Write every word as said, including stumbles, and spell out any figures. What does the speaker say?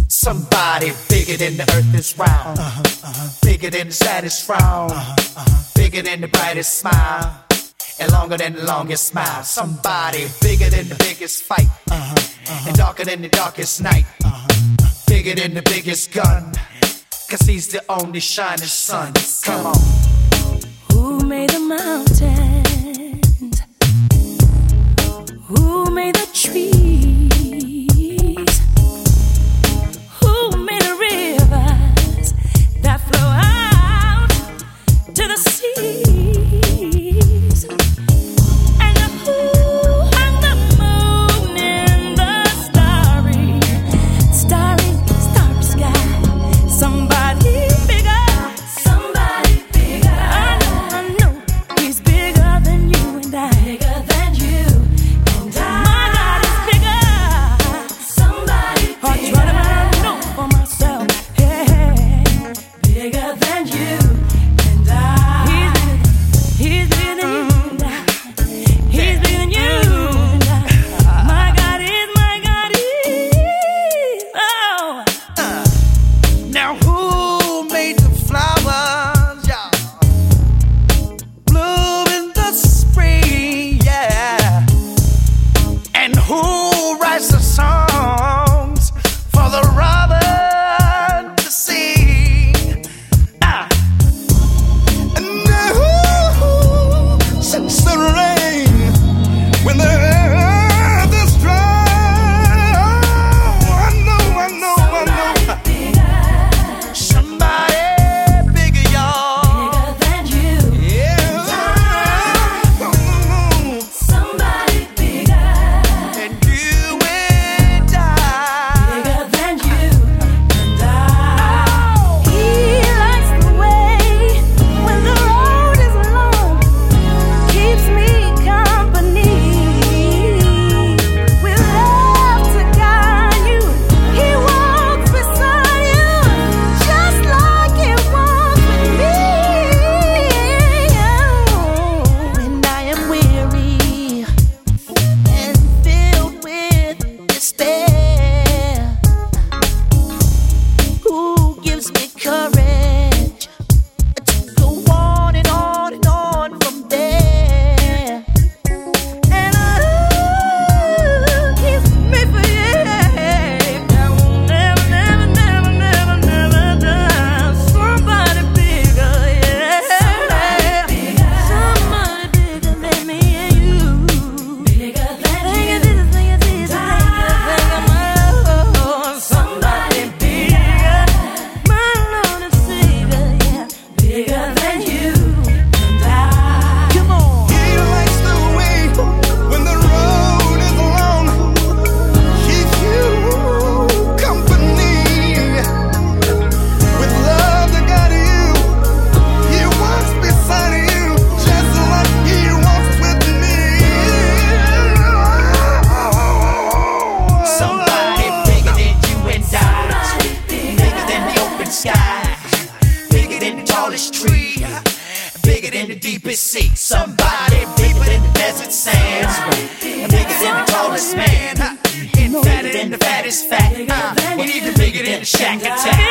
Somebody bigger than the earth is round, uh-huh, uh-huh. Bigger than the saddest frown, uh-huh, uh-huh. Bigger than the brightest smile, and longer than the longest smile. Somebody bigger than the biggest fight, uh-huh, uh-huh. And darker than the darkest night, uh-huh, uh-huh. Bigger than the biggest gun, cause he's the only shining sun. Come on. Who made the mountains? Who made the trees? Who made the rivers that flow out to the seas? And who hung the moon in the starry, starry, starry sky? Somebody bigger, somebody bigger. I know, I know, he's bigger than you and I. Bigger than you and I. My God is bigger. Somebody bigger. I try to know for myself. Hey, bigger than you and I. He's bigger than you and I. He's bigger than you and I. My God is, my God is. Oh. Now who made the flowers, yeah, bloom in the spring, yeah, and who writes the songs for the robin to sing, ah, and who sends the rain when the earth is dry? I know, I know, I know. Somebody bigger, y'all. Bigger than you. Yeah. Somebody bigger. And you and I. Bigger than you and I. He likes the way when the road is long, keeps me company. With love to guide you, he walks beside you, just like he walks with me. When I am weary and filled with despair, who gives me courage to go on and on and on from there? And who keeps me free? That will never, never, never, never, never die. Somebody bigger, yeah. Somebody bigger than me and you. Bigger than you. Somebody bigger. My Lord and Savior, yeah. Bigger than you and I. Come on. He likes the way when the road is long. Keeps you company. With love to guide you, he walks beside you, just like he walks with me. Somebody bigger than you and I. Bigger than the open sky. Bigger than the tallest tree. Bigger than the deepest sea. Somebody bigger than the desert sands. Bigger than the tallest man. And fatter than the fattest fat. And even bigger than the Shack Attack.